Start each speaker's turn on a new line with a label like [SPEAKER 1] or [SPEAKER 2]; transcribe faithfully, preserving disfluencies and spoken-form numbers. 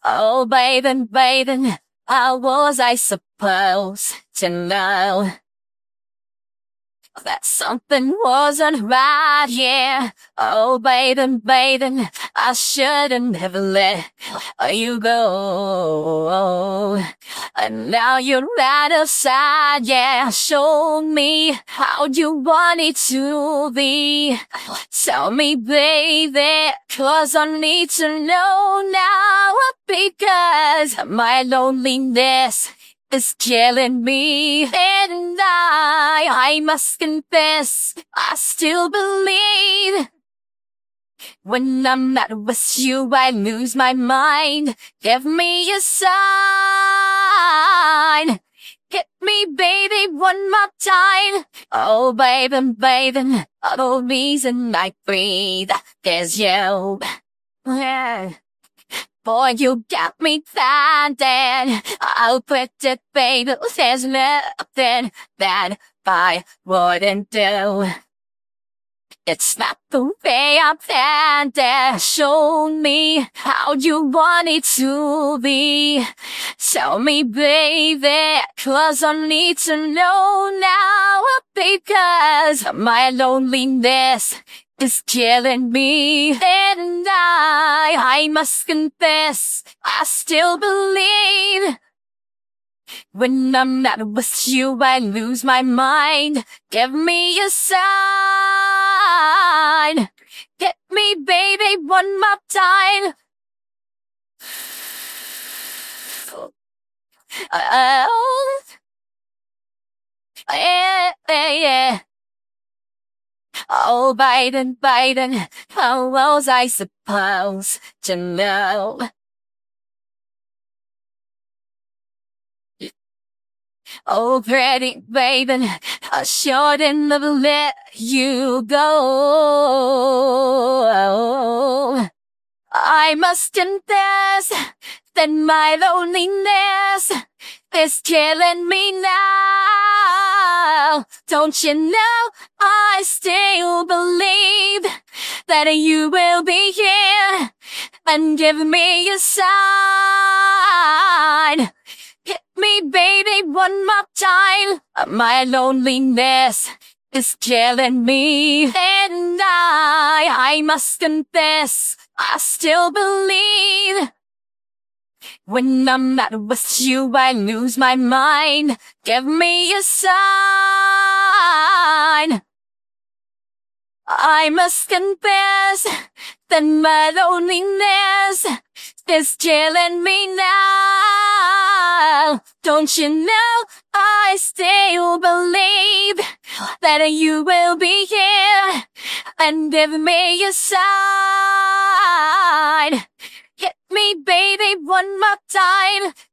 [SPEAKER 1] Oh, baby, baby, how was I supposed to know that something wasn't right? Yeah. Oh, baby, baby, I shouldn't have let you go. And now you're right aside, yeah. Show me how you want it to be. Tell me, baby, 'cause I need to know now. Because my loneliness is killing me, and I, I must confess, I still believe. When I'm not with you, I lose my mind. Give me a sign. Hit me, baby, one more time. Oh, baby, baby, the reason I breathe is you. Yeah. Boy, you got me thinking. I'll put it, baby, there's nothing that I wouldn't do. It's not the way I'm thinking. Show me how you want it to be. Tell me, baby, 'cause I need to know now. Because my loneliness is killing me, and I, I must confess, I still believe. When I'm not with you, I lose my mind. Give me a sign. Get me, baby, one more time. Oh, yeah, yeah, yeah. Oh, Biden, Biden, how was I supposed to know? Oh, pretty baby, I shouldn't have let you go. I must confess that my loneliness is killing me now. Don't you know I still believe that you will be here and give me a sign. Hit me, baby, one more time. My loneliness is killing me, and I, I must confess, I still believe. When I'm not with you, I lose my mind. Give me a sign. I must confess that my loneliness is killing me now. Don't you know I still believe that you will be here and give me a sign. Hit me, baby, one more time.